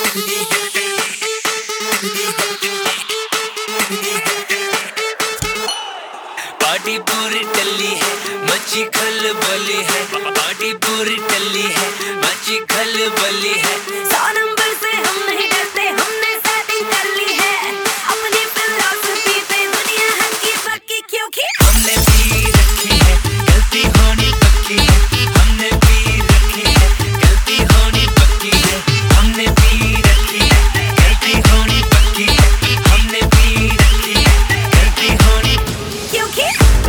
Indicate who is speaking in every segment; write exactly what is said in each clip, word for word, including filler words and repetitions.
Speaker 1: Party पूरी टल्ली है, मची खलबली है। पार्टी पूरी टल्ली है, मची खलबली है।
Speaker 2: सौ नंबर से हम नहीं डरते, हमने सेटिंग कर ली है। अपनी फिलॉसफी पे दुनिया हक्की बक्की, क्योंकि
Speaker 1: हमने पी रखी है, गलती होनी पक्की है। हमने पी रखी है, गलती होनी पक्की है। हमने पी रखी है, गलती होनी पक्की है। हमने पी रखी है, गलती होनी
Speaker 2: क्योंकि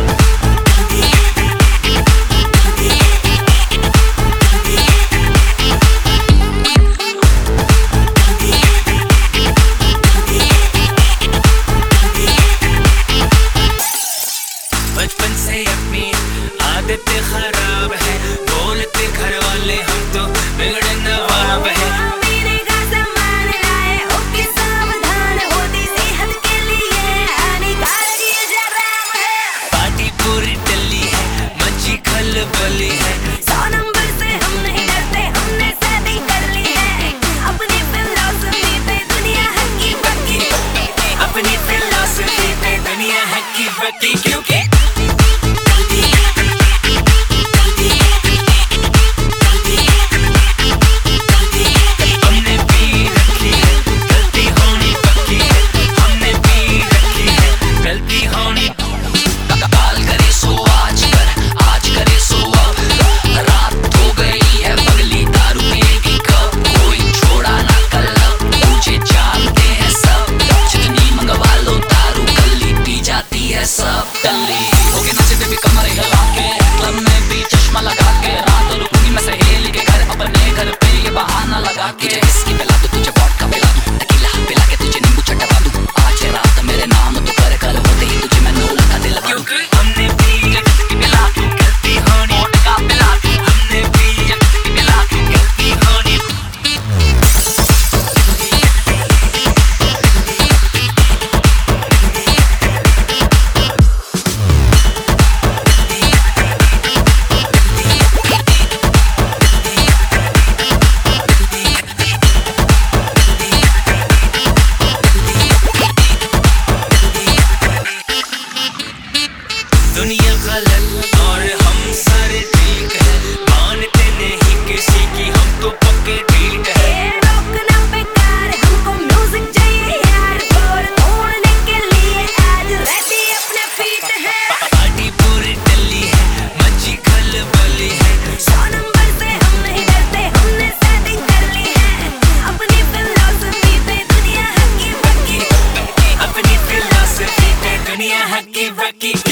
Speaker 1: बचपन से अपनी आदतें खराब है। बोलते घर वाले हम तो बिगड़े नवाब है।
Speaker 2: मेरे का सामान लाए, ओके सावधान, होती सेहत के लिए हानिकारक ये शराब है।
Speaker 1: पार्टी पूरी टल्ली है, मची खलबली है।
Speaker 2: सौ नंबर से हम नहीं डरते, हमने सेटिंग कर ली है। अपनी फिलॉसफी पे दुनिया हक्की बक्की,
Speaker 1: अपनी फिलॉसफी पे दुनिया हक्की बक्की, क्योंकि हमने पी रखी है, गलती होनी पक्की है। हमने पी रखी है, गलती होनी। काल करे सो आज कर, आज करे सो अब। रात हो गई है पगली, दारू पिएगी कब? कोई छोड़ा ना कलब, मुझे जानते हैं सब। जितनी मंगवा लो दारू, कल्ली पी जाती है सब। टल्ली होके नचे बेबी कमर हिला के, क्लब में भी चश्मा लगा के। रात रुकूंगी मैं सहेली के घर, अपने घर पे ये बहाना लगा के। इसकी पिला दूं तुझे, वोडका पिला दूं, टकीला पिला के तुझे नींबू चटवा दूं। आज है रात मेरे नाम तो कर, कल होते ही तुझे मैं नौ लगा दिल, क्योंकि हमने पी रखी पिला दूं, गलती होनी वोडका पिला दूं। हमने पी रखी पिला दूं, गलती होनी। दुनिया गलत और हम सारे ठीक है। मानते नहीं किसी की, हम तो पक्के ठीक है।
Speaker 2: ये रोकना बेकार, हमको म्यूजिक चाहिए यार। और तोड़ने के लिए आज रेडी अपने फीट है।
Speaker 1: पार्टी पूरी टल्ली है, मची खलबली है।
Speaker 2: सौ नंबर से हम नहीं डरते, हमने सेटिंग कर ली है। अपनी फिलॉसफी पे दुनिया हक्की बक्की,
Speaker 1: अपनी फिलॉसफी पे दुनिया हक्की बक्की।